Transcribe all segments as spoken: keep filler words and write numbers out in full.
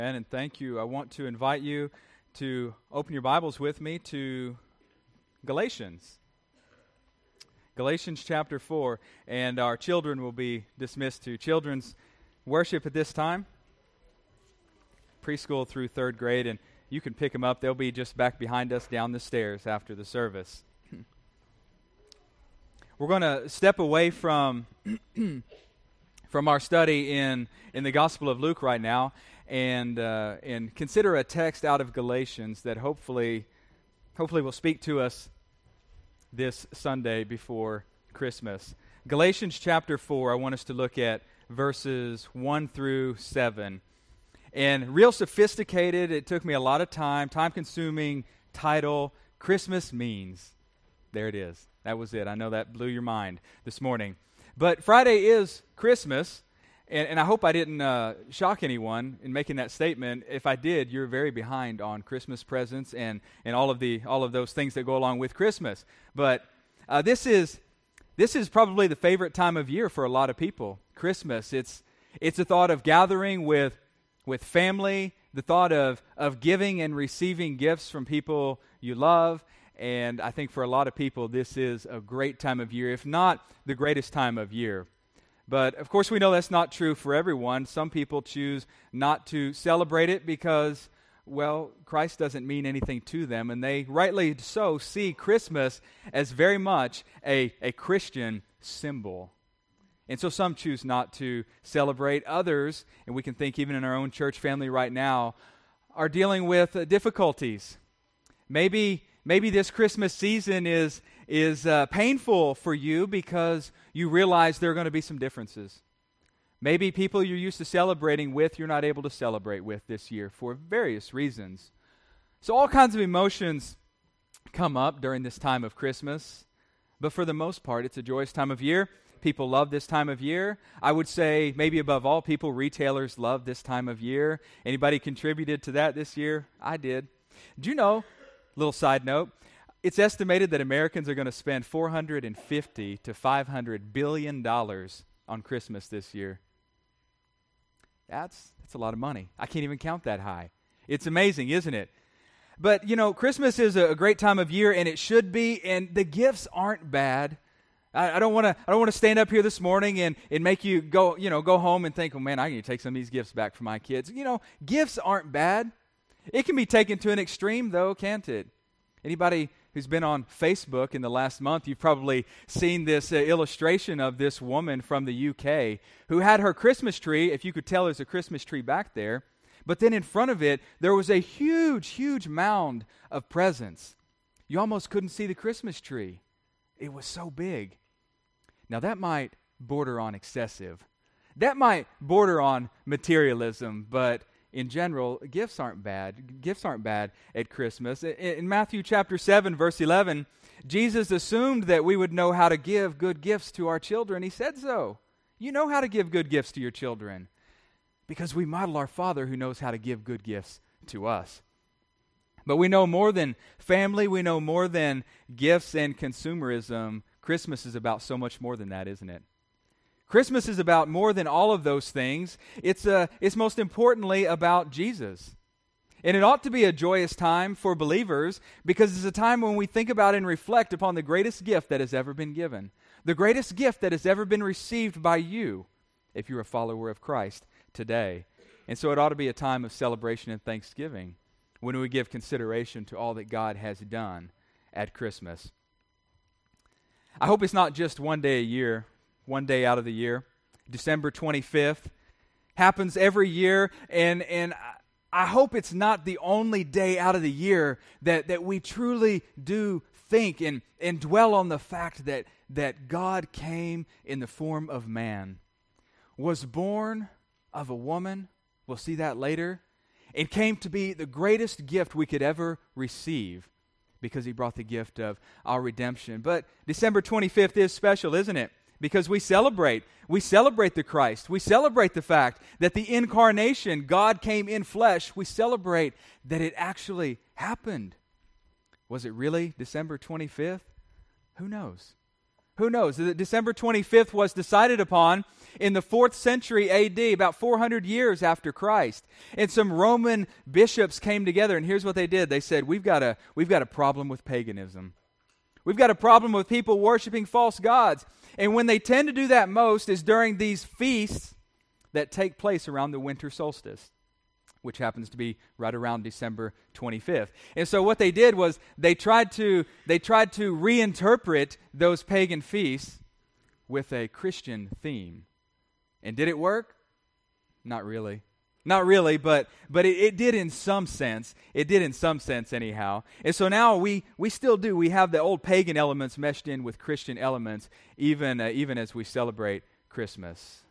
And thank you. I want to invite you to open your Bibles with me to Galatians. Galatians chapter four, and our children will be dismissed to children's worship at this time, preschool through third grade, and you can pick them up. They'll be just back behind us down the stairs after the service. We're going to step away from from our study in, in the Gospel of Luke right now and uh, and consider a text out of Galatians that hopefully hopefully will speak to us this Sunday before Christmas. Galatians chapter four, I want us to look at verses one through seven. And real sophisticated, it took me a lot of time, time-consuming title, Christmas Means. There it is. That was it. I know that blew your mind this morning. But Friday is Christmas, and, and I hope I didn't uh, shock anyone in making that statement. If I did, you're very behind on Christmas presents and, and all of the all of those things that go along with Christmas. But uh, this is this is probably the favorite time of year for a lot of people. Christmas. It's it's a thought of gathering with with family, the thought of of giving and receiving gifts from people you love. And I think for a lot of people, this is a great time of year, if not the greatest time of year. But, of course, we know that's not true for everyone. Some people choose not to celebrate it because, well, Christ doesn't mean anything to them. And they, rightly so, see Christmas as very much a, a Christian symbol. And so some choose not to celebrate. Others, and we can think even in our own church family right now, are dealing with uh, difficulties. Maybe... Maybe this Christmas season is is uh, painful for you because you realize there are going to be some differences. Maybe people you're used to celebrating with, you're not able to celebrate with this year for various reasons. So all kinds of emotions come up during this time of Christmas. But for the most part, it's a joyous time of year. People love this time of year. I would say maybe above all people, retailers love this time of year. Anybody contributed to that this year? I did. Do you know... Little side note, it's estimated that Americans are going to spend four hundred fifty to five hundred billion dollars on Christmas this year. That's that's a lot of money. I can't even count that high. It's amazing, isn't it? But, you know, Christmas is a, a great time of year, and it should be, and the gifts aren't bad. I, I don't want to I don't want to stand up here this morning and, and make you go, you know, go home and think, oh, man, I need to take some of these gifts back for my kids. You know, gifts aren't bad. It can be taken to an extreme, though, can't it? Anybody who's been on Facebook in the last month, you've probably seen this uh, illustration of this woman from the U K who had her Christmas tree, if you could tell there's a Christmas tree back there, but then in front of it, there was a huge, huge mound of presents. You almost couldn't see the Christmas tree. It was so big. Now, that might border on excessive. That might border on materialism, but in general, gifts aren't bad. Gifts aren't bad at Christmas. In Matthew chapter seven, verse eleven, Jesus assumed that we would know how to give good gifts to our children. He said so. You know how to give good gifts to your children because we model our Father who knows how to give good gifts to us. But we know more than family. We know more than gifts and consumerism. Christmas is about so much more than that, isn't it? Christmas is about more than all of those things. It's uh, it's most importantly about Jesus. And it ought to be a joyous time for believers because it's a time when we think about and reflect upon the greatest gift that has ever been given. The greatest gift that has ever been received by you if you're a follower of Christ today. And so it ought to be a time of celebration and thanksgiving when we give consideration to all that God has done at Christmas. I hope it's not just one day a year. One day out of the year, December twenty-fifth, happens every year, and and I hope it's not the only day out of the year that, that we truly do think and, and dwell on the fact that, that God came in the form of man, was born of a woman, we'll see that later, and came to be the greatest gift we could ever receive because he brought the gift of our redemption. But December twenty-fifth is special, isn't it? Because we celebrate, we celebrate the Christ. We celebrate the fact that the incarnation, God came in flesh. We celebrate that it actually happened. Was it really December twenty-fifth? Who knows? Who knows? December twenty-fifth was decided upon in the fourth century A D, about four hundred years after Christ. And some Roman bishops came together, and here's what they did. They said, we've got a, we've got a problem with paganism. We've got a problem with people worshiping false gods. And when they tend to do that most is during these feasts that take place around the winter solstice, which happens to be right around December twenty-fifth. And so what they did was they tried to they tried to reinterpret those pagan feasts with a Christian theme. And did it work? Not really. Not really, but but it, it did in some sense. It did in some sense anyhow. And so now we we still do. We have the old pagan elements meshed in with Christian elements, even uh, even as we celebrate Christmas.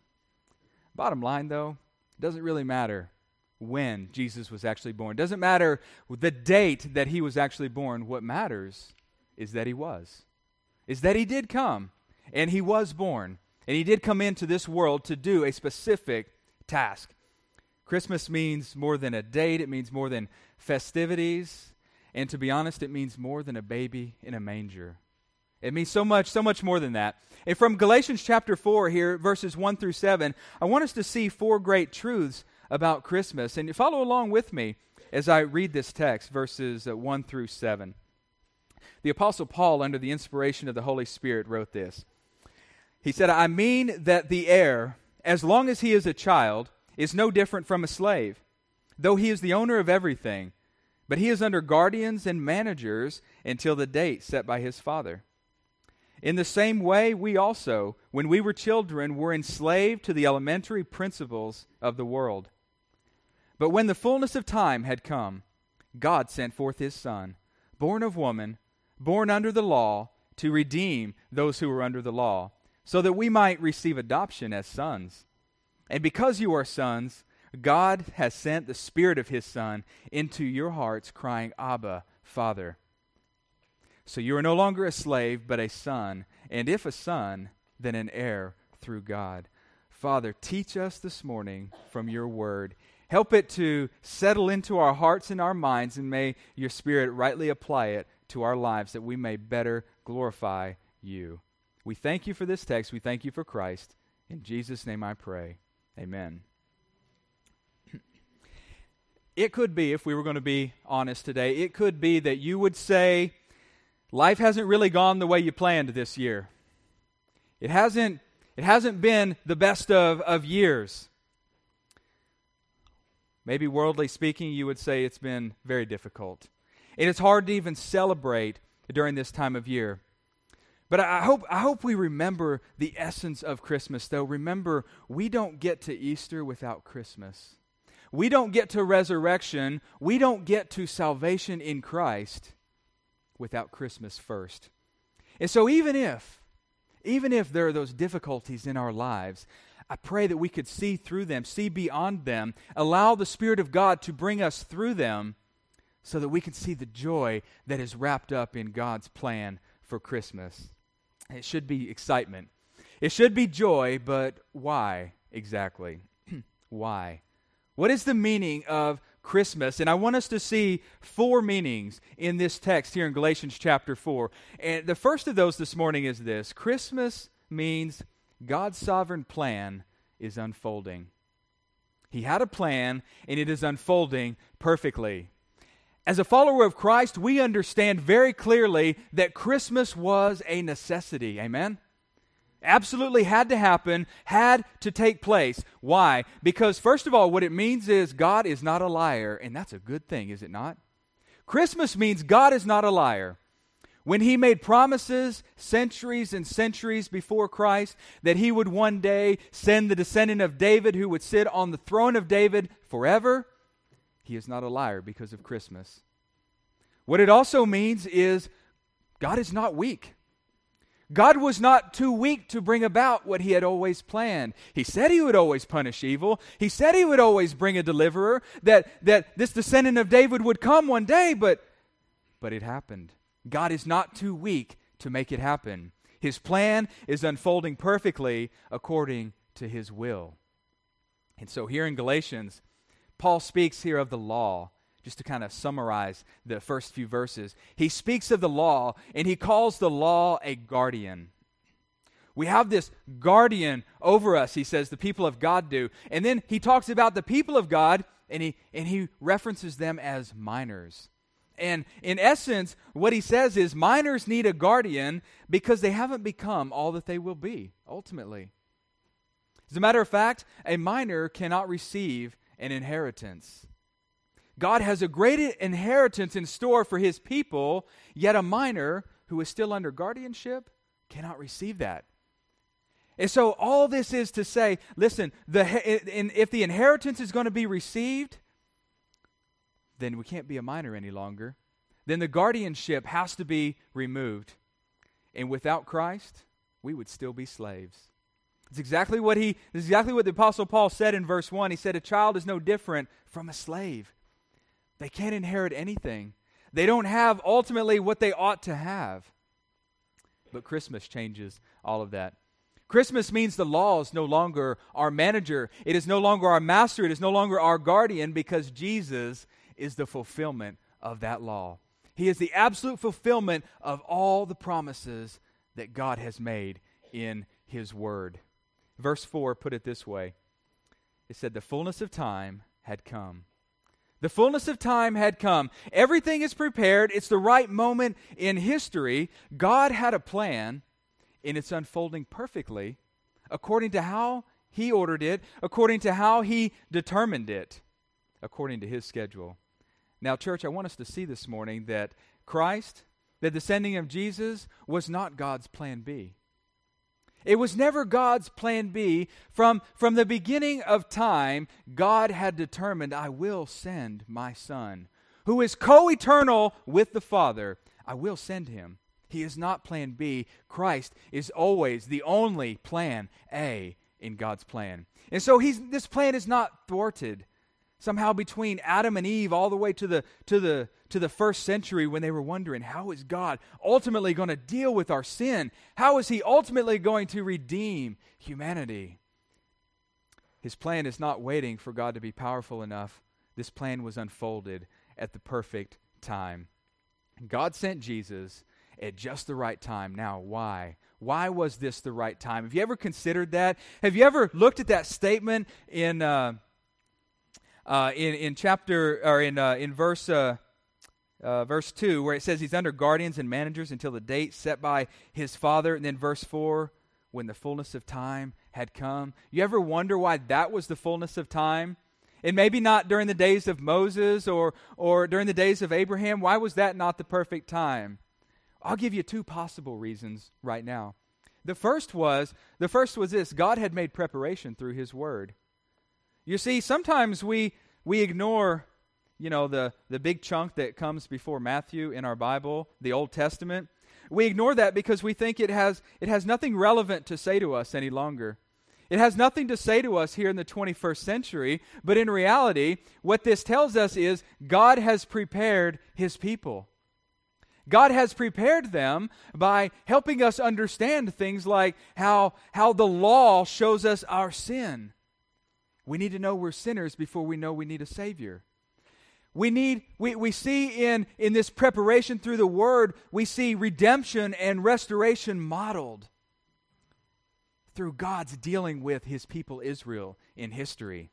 Bottom line, though, it doesn't really matter when Jesus was actually born. It doesn't matter the date that he was actually born. What matters is that he was. Is that he did come, and he was born, and he did come into this world to do a specific task. Christmas means more than a date. It means more than festivities. And to be honest, it means more than a baby in a manger. It means so much, so much more than that. And from Galatians chapter four here, verses one through seven, I want us to see four great truths about Christmas. And follow along with me as I read this text, verses uh, one through seven. The Apostle Paul, under the inspiration of the Holy Spirit, wrote this. He said, I mean that the heir, as long as he is a child, is no different from a slave, though he is the owner of everything. But he is under guardians and managers until the date set by his father. In the same way, we also, when we were children, were enslaved to the elementary principles of the world. But when the fullness of time had come, God sent forth his Son, born of woman, born under the law, to redeem those who were under the law, so that we might receive adoption as sons. And because you are sons, God has sent the Spirit of his Son into your hearts, crying, Abba, Father. So you are no longer a slave, but a son, and if a son, then an heir through God. Father, teach us this morning from your word. Help it to settle into our hearts and our minds, and may your Spirit rightly apply it to our lives, that we may better glorify you. We thank you for this text. We thank you for Christ. In Jesus' name I pray. Amen. It could be, if we were going to be honest today, it could be that you would say, life hasn't really gone the way you planned this year. It hasn't, it hasn't been the best of, of years. Maybe worldly speaking, you would say it's been very difficult. And it's hard to even celebrate during this time of year. But I hope I hope we remember the essence of Christmas, though. Remember, we don't get to Easter without Christmas. We don't get to resurrection. We don't get to salvation in Christ without Christmas first. And so even if, even if there are those difficulties in our lives, I pray that we could see through them, see beyond them, allow the Spirit of God to bring us through them so that we can see the joy that is wrapped up in God's plan for Christmas. It should be excitement. It should be joy, but why exactly? Why? What is the meaning of Christmas? And I want us to see four meanings in this text here in Galatians chapter four. And the first of those this morning is this. Christmas means God's sovereign plan is unfolding. He had a plan, and it is unfolding perfectly. As a follower of Christ, we understand very clearly that Christmas was a necessity. Amen? Absolutely had to happen, had to take place. Why? Because first of all, what it means is God is not a liar, and that's a good thing, is it not? Christmas means God is not a liar. When he made promises centuries and centuries before Christ that he would one day send the descendant of David who would sit on the throne of David forever, he is not a liar because of Christmas. What it also means is God is not weak. God was not too weak to bring about what he had always planned. He said he would always punish evil. He said he would always bring a deliverer, that, that this descendant of David would come one day, but, but it happened. God is not too weak to make it happen. His plan is unfolding perfectly according to his will. And so here in Galatians, Paul speaks here of the law, just to kind of summarize the first few verses. He speaks of the law, and he calls the law a guardian. We have this guardian over us, he says, the people of God do. And then he talks about the people of God, and he and he references them as minors. And in essence, what he says is minors need a guardian because they haven't become all that they will be, ultimately. As a matter of fact, a minor cannot receive an inheritance. God has a great inheritance in store for his people, yet a minor who is still under guardianship cannot receive that. And so all this is to say, listen, the, if the inheritance is going to be received, then we can't be a minor any longer. Then the guardianship has to be removed. And without Christ, we would still be slaves. It's exactly what he, it's exactly what the Apostle Paul said in verse one. He said, a child is no different from a slave. They can't inherit anything. They don't have ultimately what they ought to have. But Christmas changes all of that. Christmas means the law is no longer our manager. It is no longer our master. It is no longer our guardian, because Jesus is the fulfillment of that law. He is the absolute fulfillment of all the promises that God has made in his word. Verse four put it this way. It said, the fullness of time had come. The fullness of time had come. Everything is prepared. It's the right moment in history. God had a plan, and it's unfolding perfectly according to how he ordered it, according to how he determined it, according to his schedule. Now, church, I want us to see this morning that Christ, the descending of Jesus, was not God's plan B. It was never God's plan B. From, from the beginning of time, God had determined, I will send my Son, who is co-eternal with the Father. I will send him. He is not plan B. Christ is always the only plan A in God's plan. And so he's, this plan is not thwarted somehow between Adam and Eve all the way to the, to the, to the first century, when they were wondering, how is God ultimately going to deal with our sin? How is he ultimately going to redeem humanity? His plan is not waiting for God to be powerful enough. This plan was unfolded at the perfect time. God sent Jesus at just the right time. Now, why? Why was this the right time? Have you ever considered that? Have you ever looked at that statement in uh, uh, in in chapter or in uh, in verse uh, uh, verse two, where it says he's under guardians and managers until the date set by his Father, and then verse four, when the fullness of time had come. You ever wonder why that was the fullness of time? And maybe not during the days of Moses or or during the days of Abraham. Why was that not the perfect time? I'll give you two possible reasons right now. The first was, the first was this: God had made preparation through his word. You see, sometimes we we ignore, you know, the, the big chunk that comes before Matthew in our Bible, the Old Testament. We ignore that because we think it has it has nothing relevant to say to us any longer. It has nothing to say to us here in the twenty-first century, but in reality, what this tells us is God has prepared his people. God has prepared them by helping us understand things like how, how the law shows us our sin. We need to know we're sinners before we know we need a Savior. We need we, we see in, in this preparation through the Word, we see redemption and restoration modeled through God's dealing with his people Israel in history.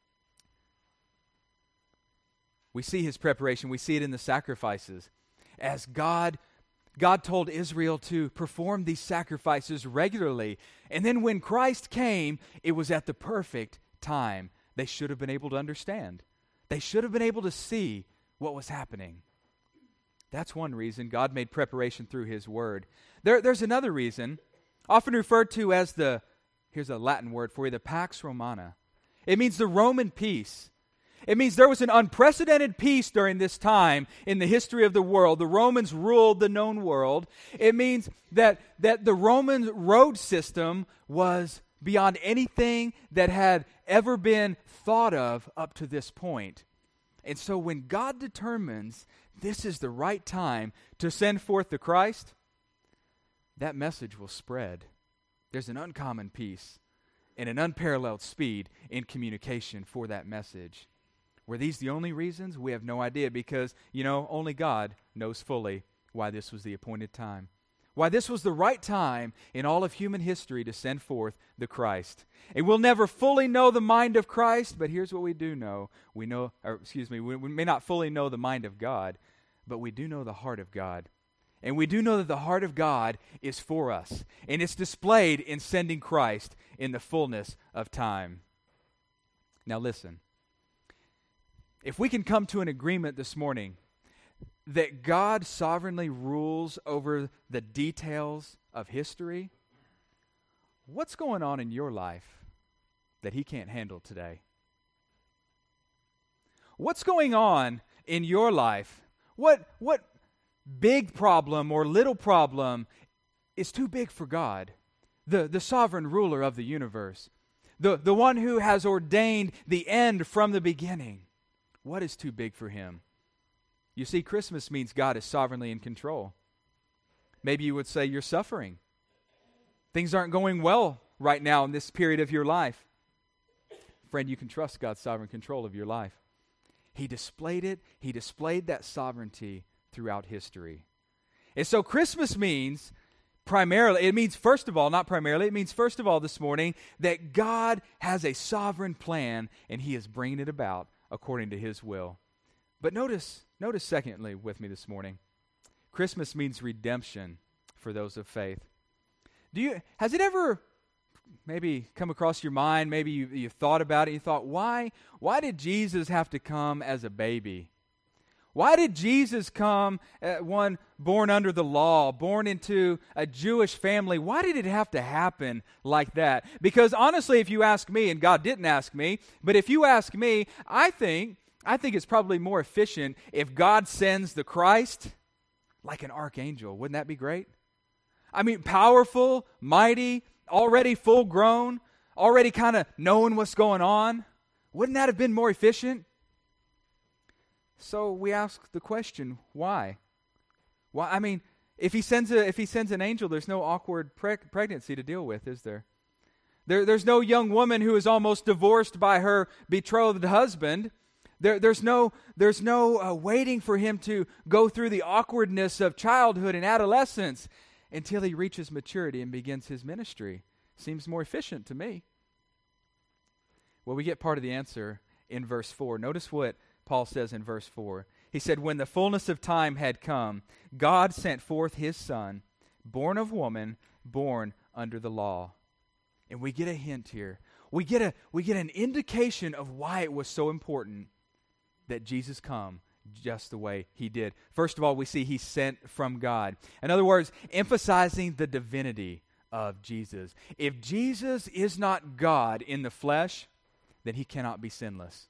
We see his preparation. We see it in the sacrifices. As God, God told Israel to perform these sacrifices regularly. And then when Christ came, it was at the perfect time. They should have been able to understand. They should have been able to see what was happening. That's one reason God made preparation through his word. There, there's another reason, often referred to as the, here's a Latin word for you, the Pax Romana. It means the Roman peace. It means there was an unprecedented peace during this time in the history of the world. The Romans ruled the known world. It means that, that the Roman road system was beyond anything that had ever been thought of up to this point. And so when God determines this is the right time to send forth the Christ, that message will spread. There's an uncommon peace and an unparalleled speed in communication for that message. Were these the only reasons? We have no idea, because, you know, only God knows fully why this was the appointed time. Why this was the right time in all of human history to send forth the Christ. And we'll never fully know the mind of Christ, but here's what we do know. We know, or excuse me, we, we may not fully know the mind of God, but we do know the heart of God. And we do know that the heart of God is for us. And it's displayed in sending Christ in the fullness of time. Now listen. If we can come to an agreement this morning that God sovereignly rules over the details of history, what's going on in your life that He can't handle today? What's going on in your life? What, what big problem or little problem is too big for God, the, the sovereign ruler of the universe, the, the one who has ordained the end from the beginning? What is too big for Him? You see, Christmas means God is sovereignly in control. Maybe you would say you're suffering. Things aren't going well right now in this period of your life. Friend, you can trust God's sovereign control of your life. He displayed it. He displayed that sovereignty throughout history. And so Christmas means primarily, it means first of all, not primarily, it means first of all this morning that God has a sovereign plan and He is bringing it about according to His will. But notice, notice secondly with me this morning, Christmas means redemption for those of faith. Do you, has it ever maybe come across your mind, maybe you, you've thought about it, you thought, why, why did Jesus have to come as a baby? Why did Jesus come, uh, one born under the law, born into a Jewish family? Why did it have to happen like that? Because honestly, if you ask me, and God didn't ask me, but if you ask me, I think, I think it's probably more efficient if God sends the Christ like an archangel. Wouldn't that be great? I mean, powerful, mighty, already full grown, already kind of knowing what's going on. Wouldn't that have been more efficient? So we ask the question, why? Why? I mean, if he sends a if he sends an angel, there's no awkward preg- pregnancy to deal with, is there? There there's no young woman who is almost divorced by her betrothed husband. There there's no there's no uh, waiting for him to go through the awkwardness of childhood and adolescence until he reaches maturity and begins his ministry. Seems more efficient to me. Well, we get part of the answer in verse four. Notice what Paul says in verse four. He said, when the fullness of time had come, God sent forth His Son, born of woman, born under the law. And we get a hint here. We get a we get an indication of why it was so important that Jesus come just the way He did. First of all, we see He's sent from God. In other words, emphasizing the divinity of Jesus. If Jesus is not God in the flesh, then He cannot be sinless.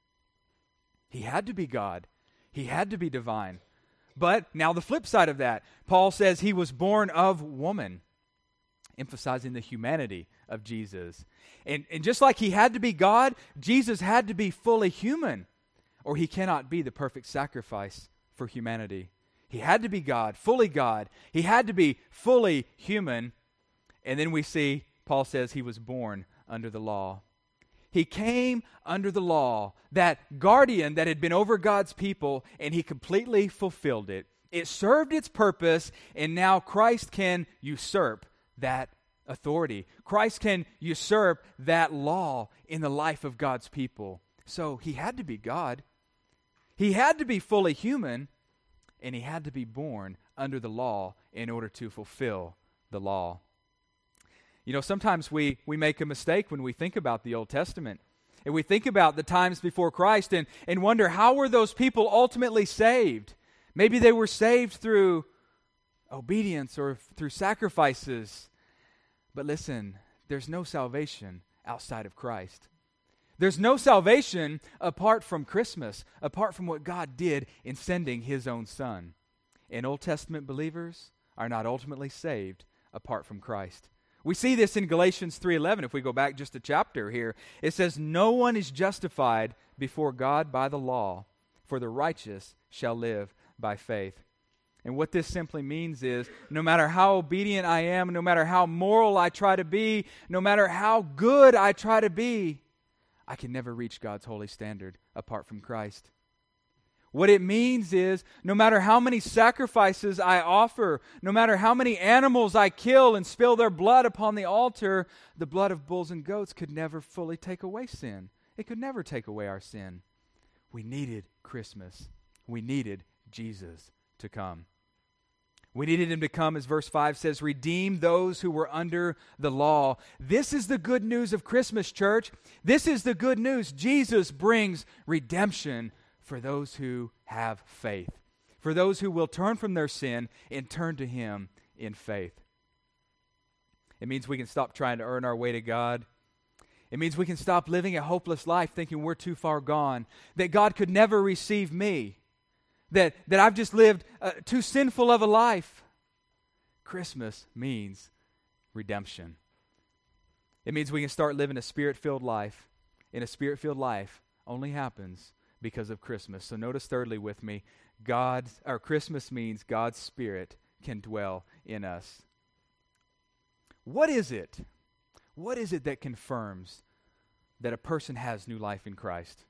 He had to be God. He had to be divine. But now the flip side of that, Paul says He was born of woman, emphasizing the humanity of Jesus. And, and just like He had to be God, Jesus had to be fully human, or He cannot be the perfect sacrifice for humanity. He had to be God, fully God. He had to be fully human. And then we see, Paul says He was born under the law. He came under the law, that guardian that had been over God's people, and He completely fulfilled it. It served its purpose, and now Christ can usurp that authority. Christ can usurp that law in the life of God's people. So He had to be God. He had to be fully human, and He had to be born under the law in order to fulfill the law. You know, sometimes we, we make a mistake when we think about the Old Testament. And we think about the times before Christ and, and wonder, how were those people ultimately saved? Maybe they were saved through obedience or through sacrifices. But listen, there's no salvation outside of Christ. There's no salvation apart from Christmas, apart from what God did in sending His own Son. And Old Testament believers are not ultimately saved apart from Christ. We see this in Galatians three eleven. If we go back just a chapter here, it says, no one is justified before God by the law, for the righteous shall live by faith. And what this simply means is, no matter how obedient I am, no matter how moral I try to be, no matter how good I try to be, I can never reach God's holy standard apart from Christ. What it means is, no matter how many sacrifices I offer, no matter how many animals I kill and spill their blood upon the altar, the blood of bulls and goats could never fully take away sin. It could never take away our sin. We needed Christmas. We needed Jesus to come. We needed him to come, as verse five says, redeem those who were under the law. This is the good news of Christmas, church. This is the good news. Jesus brings redemption for those who have faith, for those who will turn from their sin and turn to him in faith. It means we can stop trying to earn our way to God. It means we can stop living a hopeless life thinking we're too far gone, that God could never receive me, that, that I've just lived uh, too sinful of a life. Christmas means redemption. It means we can start living a Spirit-filled life, and a Spirit-filled life only happens because of Christmas. So notice thirdly with me, God's, or Christmas means God's Spirit can dwell in us. What is it? What is it that confirms that a person has new life in Christ?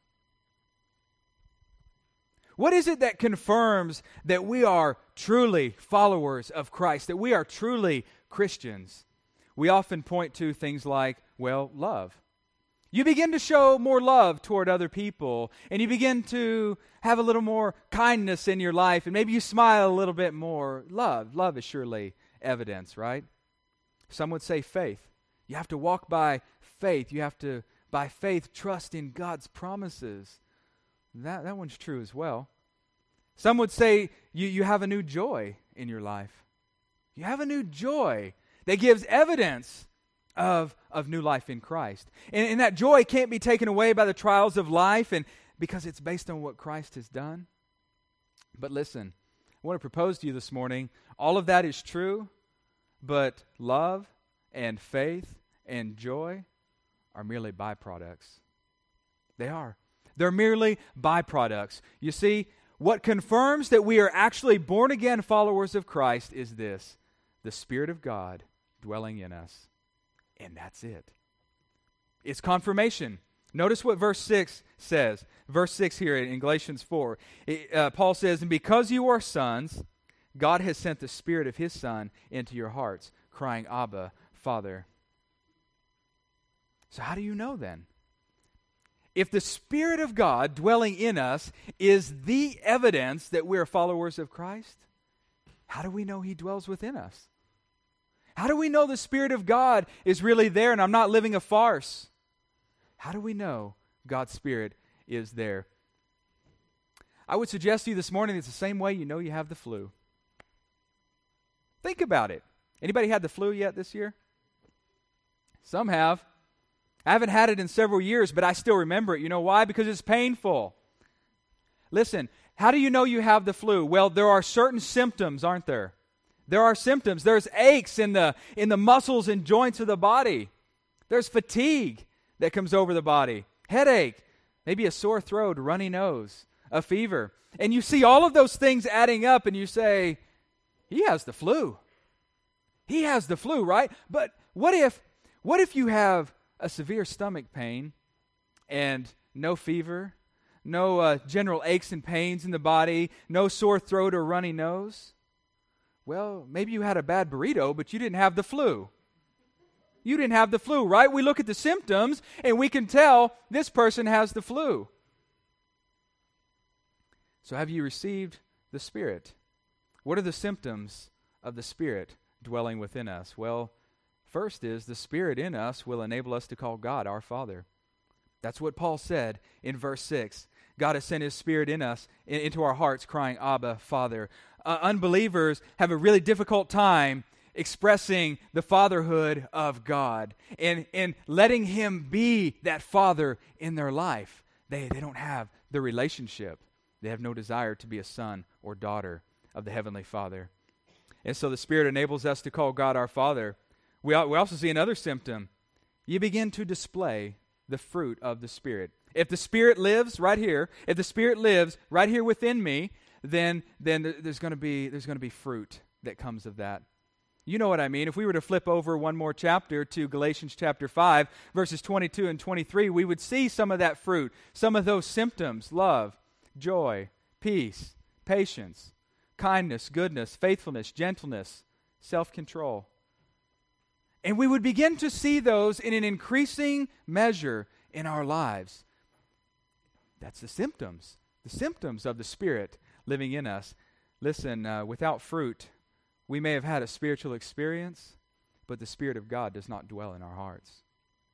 What is it that confirms that we are truly followers of Christ, that we are truly Christians? We often point to things like, well, love. You begin to show more love toward other people, and you begin to have a little more kindness in your life, and maybe you smile a little bit more. Love. Love is surely evidence, right? Some would say faith. You have to walk by faith. You have to, by faith, trust in God's promises. That, that one's true as well. Some would say you, you have a new joy in your life. You have a new joy that gives evidence of, of new life in Christ. And, and that joy can't be taken away by the trials of life, and because it's based on what Christ has done. But listen, I want to propose to you this morning, all of that is true, but love and faith and joy are merely byproducts. They are. They're merely byproducts. You see, what confirms that we are actually born-again followers of Christ is this: the Spirit of God dwelling in us. And that's it. It's confirmation. Notice what verse six says. Verse six here in Galatians four. It, uh, Paul says, and because you are sons, God has sent the Spirit of His Son into your hearts, crying, Abba, Father. So how do you know then? If the Spirit of God dwelling in us is the evidence that we're followers of Christ, how do we know He dwells within us? How do we know the Spirit of God is really there and I'm not living a farce? How do we know God's Spirit is there? I would suggest to you this morning it's the same way you know you have the flu. Think about it. Anybody had the flu yet this year? Some have. I haven't had it in several years, but I still remember it. You know why? Because it's painful. Listen, how do you know you have the flu? Well, there are certain symptoms, aren't there? There are symptoms. There's aches in the in the muscles and joints of the body. There's fatigue that comes over the body. Headache, maybe a sore throat, runny nose, a fever. And you see all of those things adding up and you say, he has the flu. He has the flu, right? But what if what if you have a severe stomach pain and no fever, no uh, general aches and pains in the body, no sore throat or runny nose? Well, maybe you had a bad burrito, but you didn't have the flu. You didn't have the flu, right? We look at the symptoms and we can tell this person has the flu. So have you received the Spirit? What are the symptoms of the Spirit dwelling within us? Well, first is the Spirit in us will enable us to call God our Father. That's what Paul said in verse six. God has sent His Spirit in us, in, into our hearts, crying, Abba, Father. Uh, unbelievers have a really difficult time expressing the fatherhood of God and, and letting Him be that Father in their life. They, they don't have the relationship. They have no desire to be a son or daughter of the Heavenly Father. And so the Spirit enables us to call God our Father. We, we also see another symptom. You begin to display the fruit of the Spirit. If the Spirit lives right here, if the Spirit lives right here within me, then then there's going to be there's going to be fruit that comes of that. You know what I mean. If we were to flip over one more chapter to Galatians chapter five, verses twenty-two and twenty-three, we would see some of that fruit, some of those symptoms: love, joy, peace, patience, kindness, goodness, faithfulness, gentleness, self-control. And we would begin to see those in an increasing measure in our lives. That's the symptoms, the symptoms of the Spirit living in us. Listen, uh, without fruit, we may have had a spiritual experience, but the Spirit of God does not dwell in our hearts.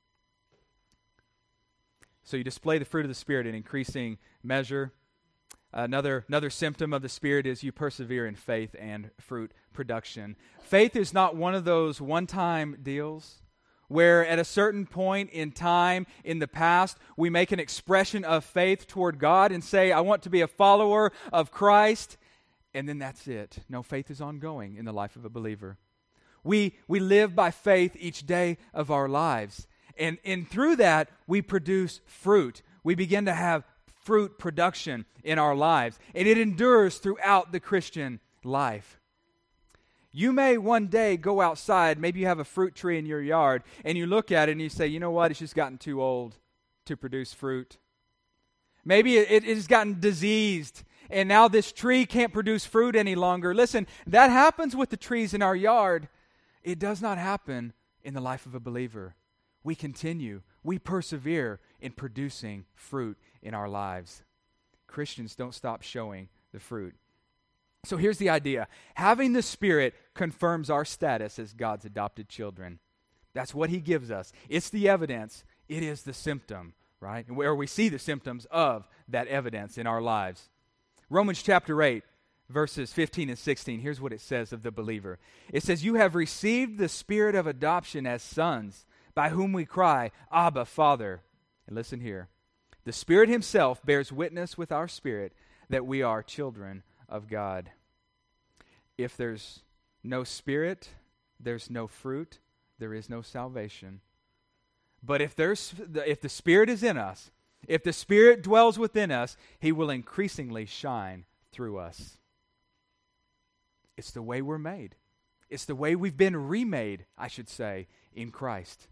So you display the fruit of the Spirit in increasing measure. Another, another symptom of the Spirit is you persevere in faith and fruit production. Faith is not one of those one-time deals where at a certain point in time in the past we make an expression of faith toward God and say, I want to be a follower of Christ, and then that's it. No, faith is ongoing in the life of a believer. We, we live by faith each day of our lives, and, and through that we produce fruit. We begin to have fruit production in our lives, and it endures throughout the Christian life. You may one day go outside, maybe you have a fruit tree in your yard, and you look at it and you say, you know what, it's just gotten too old to produce fruit. Maybe it, it has gotten diseased, and now this tree can't produce fruit any longer. Listen, that happens with the trees in our yard. It does not happen in the life of a believer. We continue, we persevere in producing fruit in our lives. Christians don't stop showing the fruit. So here's the idea. Having the Spirit confirms our status as God's adopted children. That's what He gives us. It's the evidence. It is the symptom, right? And where we see the symptoms of that evidence in our lives. Romans chapter eight, verses fifteen and sixteen. Here's what it says of the believer. It says, you have received the Spirit of adoption as sons, by whom we cry, Abba, Father. And listen here. The Spirit Himself bears witness with our spirit that we are children of God. If there's no Spirit, there's no fruit, there is no salvation. But if there's if the Spirit is in us, if the Spirit dwells within us, He will increasingly shine through us. It's the way we're made. It's the way we've been remade, I should say, in Christ.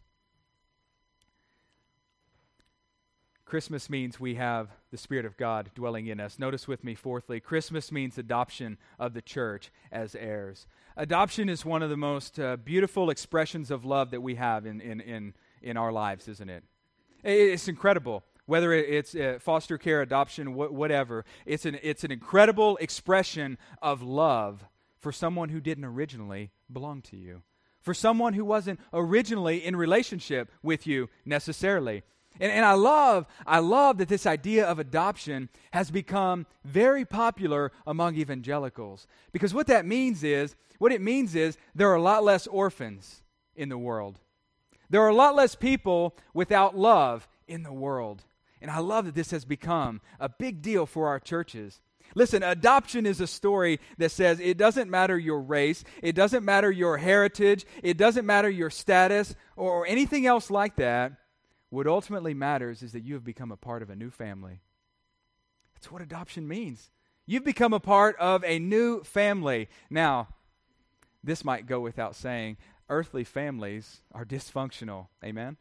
Christmas means we have the Spirit of God dwelling in us. Notice with me, fourthly, Christmas means adoption of the church as heirs. Adoption is one of the most uh, beautiful expressions of love that we have in, in, in, in our lives, isn't it? It's incredible. Whether it's uh, foster care, adoption, wh- whatever, it's an, it's an incredible expression of love for someone who didn't originally belong to you, for someone who wasn't originally in relationship with you necessarily. And, and I love, I love that this idea of adoption has become very popular among evangelicals. Because what that means is, what it means is there are a lot less orphans in the world. There are a lot less people without love in the world. And I love that this has become a big deal for our churches. Listen, adoption is a story that says it doesn't matter your race, it doesn't matter your heritage, it doesn't matter your status or anything else like that. What ultimately matters is that you have become a part of a new family. That's what adoption means. You've become a part of a new family. Now, this might go without saying, earthly families are dysfunctional. Amen?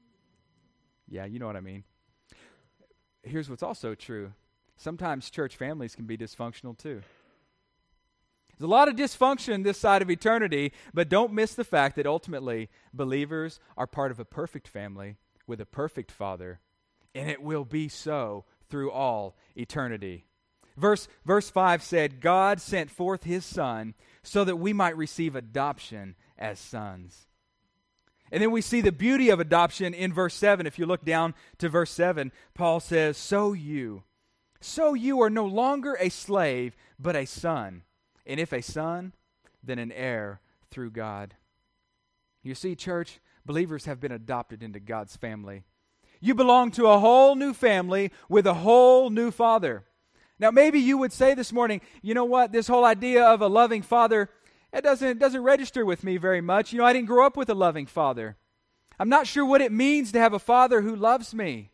Yeah, you know what I mean. Here's what's also true. Sometimes church families can be dysfunctional too. There's a lot of dysfunction this side of eternity, but don't miss the fact that ultimately believers are part of a perfect family with a perfect Father, and it will be so through all eternity. Verse, verse five said, God sent forth His Son so that we might receive adoption as sons. And then we see the beauty of adoption in verse seven. If you look down to verse seven, Paul says, So you, so you are no longer a slave, but a son. And if a son, then an heir through God. You see, church, believers have been adopted into God's family. You belong to a whole new family with a whole new Father. Now, maybe you would say this morning, you know what, this whole idea of a loving Father, it doesn't, it doesn't register with me very much. You know, I didn't grow up with a loving Father. I'm not sure what it means to have a Father who loves me.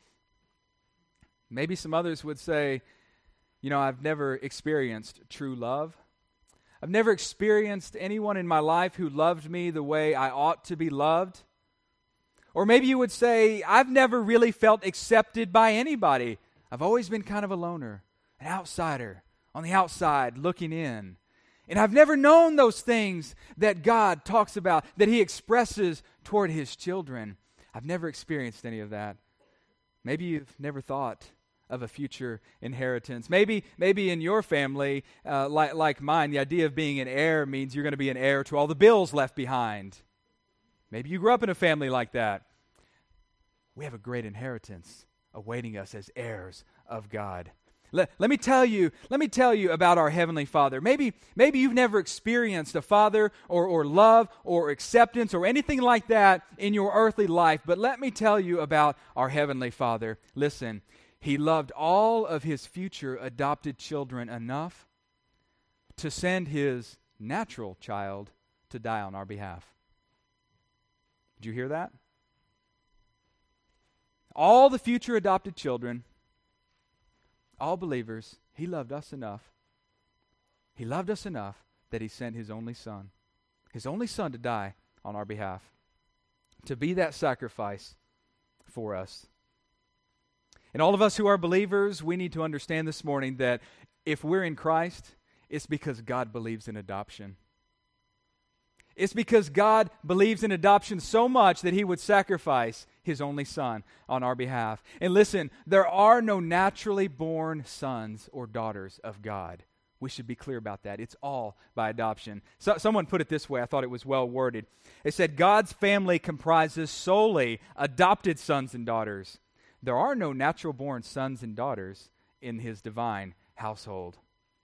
Maybe some others would say, you know, I've never experienced true love. I've never experienced anyone in my life who loved me the way I ought to be loved. Or maybe you would say, I've never really felt accepted by anybody. I've always been kind of a loner. an outsider on the outside looking in. And I've never known those things that God talks about, that he expresses toward his children. I've never experienced any of that. Maybe you've never thought of a future inheritance. Maybe maybe in your family, uh, like, like mine, the idea of being an heir means you're going to be an heir to all the bills left behind. Maybe you grew up in a family like that. We have a great inheritance awaiting us as heirs of God. Let, let me tell you, let me tell you about our Heavenly Father. Maybe, maybe you've never experienced a father or, or love or acceptance or anything like that in your earthly life, but let me tell you about our Heavenly Father. Listen, he loved all of his future adopted children enough to send his natural child to die on our behalf. Did you hear that? All the future adopted children, all believers, he loved us enough. He loved us enough that he sent his only son, his only son to die on our behalf, to be that sacrifice for us. And all of us who are believers, we need to understand this morning that if we're in Christ, it's because God believes in adoption. It's because God believes in adoption so much that he would sacrifice his only son on our behalf. And listen, there are no naturally born sons or daughters of God. We should be clear about that. It's all by adoption. So, someone put it this way. I thought it was well worded. They said, God's family comprises solely adopted sons and daughters. There are no natural born sons and daughters in his divine household.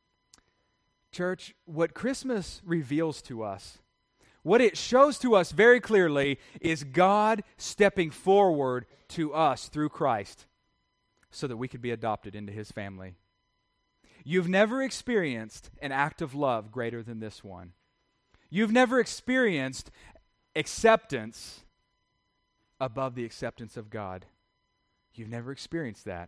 Church, what Christmas reveals to us, what it shows to us very clearly is God stepping forward to us through Christ so that we could be adopted into his family. You've never experienced an act of love greater than this one. You've never experienced acceptance above the acceptance of God. You've never experienced that.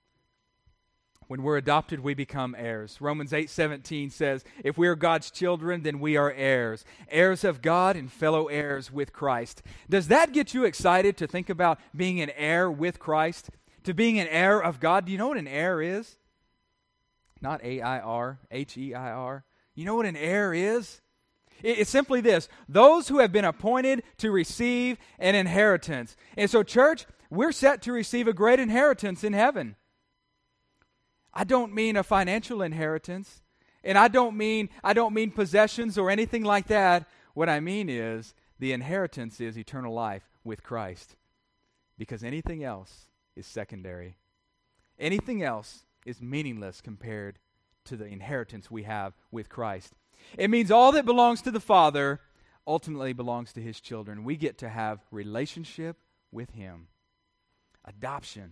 When we're adopted, we become heirs. Romans eight seventeen says, if we are God's children, then we are heirs. Heirs of God and fellow heirs with Christ. Does that get you excited to think about being an heir with Christ? To being an heir of God? Do you know what an heir is? Not A I R, H E I R. You know what an heir is? It's simply this. Those who have been appointed to receive an inheritance. And so, church, we're set to receive a great inheritance in heaven. I don't mean a financial inheritance, and I don't mean I don't mean possessions or anything like that. What I mean is the inheritance is eternal life with Christ, because anything else is secondary. Anything else is meaningless compared to the inheritance we have with Christ. It means all that belongs to the Father ultimately belongs to his children. We get to have relationship with him. Adoption.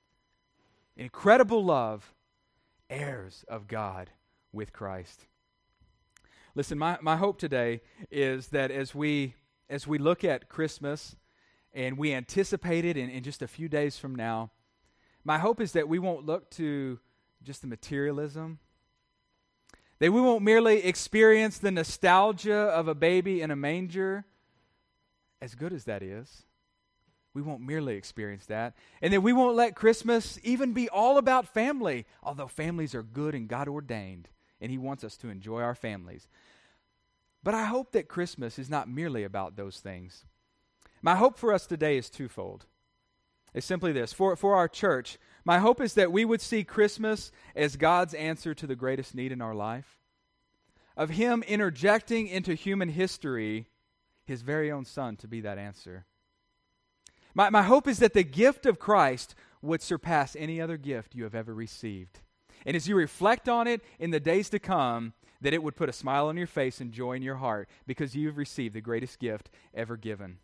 Incredible love. Heirs of God with Christ. Listen, my, my hope today is that as we as we look at Christmas and we anticipate it in, in just a few days from now, my hope is that we won't look to just the materialism, that we won't merely experience the nostalgia of a baby in a manger, as good as that is. We won't merely experience that. And then we won't let Christmas even be all about family, although families are good and God ordained, and he wants us to enjoy our families. But I hope that Christmas is not merely about those things. My hope for us today is twofold. It's simply this. For, for our church, my hope is that we would see Christmas as God's answer to the greatest need in our life, of him interjecting into human history his very own son to be that answer. My, my hope is that the gift of Christ would surpass any other gift you have ever received. And as you reflect on it in the days to come, that it would put a smile on your face and joy in your heart because you've received the greatest gift ever given.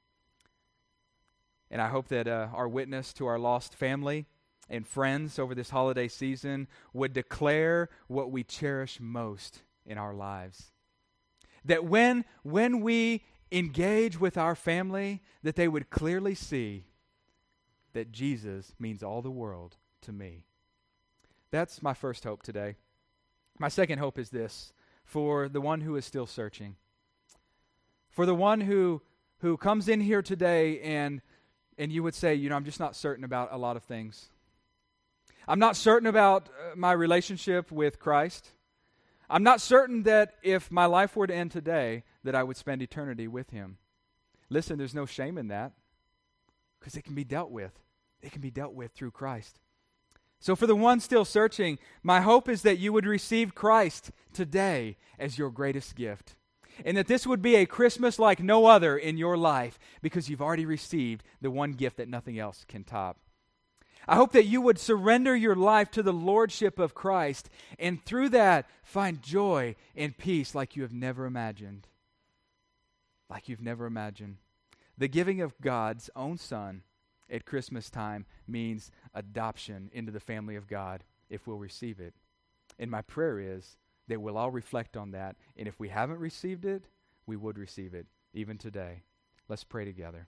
And I hope that uh, our witness to our lost family and friends over this holiday season would declare what we cherish most in our lives. That when, when we engage with our family, that they would clearly see that Jesus means all the world to me. That's my first hope today. My second hope is this, for the one who is still searching. For the one who who comes in here today and and you would say, you know, I'm just not certain about a lot of things. I'm not certain about uh, my relationship with Christ. I'm not certain that if my life were to end today, that I would spend eternity with him. Listen, there's no shame in that because it can be dealt with. It can be dealt with through Christ. So for the one still searching, my hope is that you would receive Christ today as your greatest gift. And that this would be a Christmas like no other in your life because you've already received the one gift that nothing else can top. I hope that you would surrender your life to the lordship of Christ and through that find joy and peace like you have never imagined. Like you've never imagined. The giving of God's own Son at Christmas time means adoption into the family of God if we'll receive it. And my prayer is that we'll all reflect on that. And if we haven't received it, we would receive it even today. Let's pray together.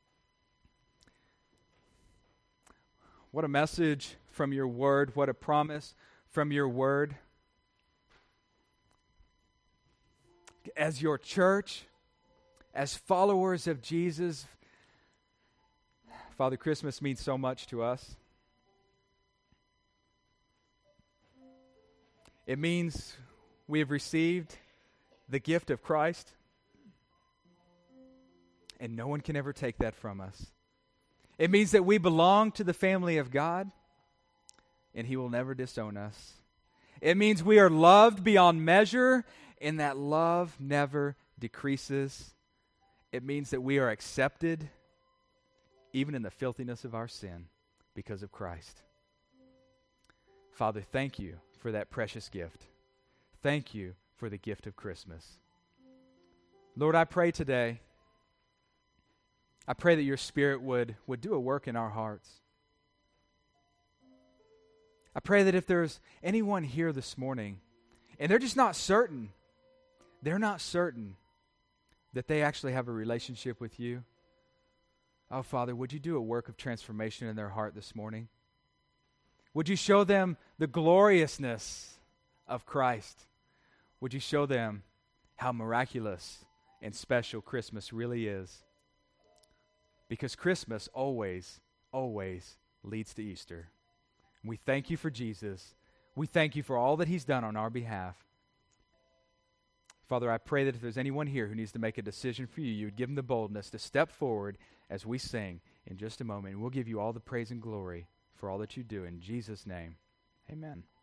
What a message from your word. What a promise from your word. As your church, as followers of Jesus, Father, Christmas means so much to us. It means we have received the gift of Christ, and no one can ever take that from us. It means that we belong to the family of God, and he will never disown us. It means we are loved beyond measure, and that love never decreases. It means that we are accepted even in the filthiness of our sin because of Christ. Father, thank you for that precious gift. Thank you for the gift of Christmas. Lord, I pray today, I pray that your Spirit would, would do a work in our hearts. I pray that if there's anyone here this morning, and they're just not certain, they're not certain that they actually have a relationship with you, oh, Father, would you do a work of transformation in their heart this morning? Would you show them the gloriousness of Christ? Would you show them how miraculous and special Christmas really is? Because Christmas always, always leads to Easter. We thank you for Jesus. We thank you for all that he's done on our behalf. Father, I pray that if there's anyone here who needs to make a decision for you, you would give them the boldness to step forward as we sing in just a moment. And we'll give you all the praise and glory for all that you do. In Jesus' name, amen.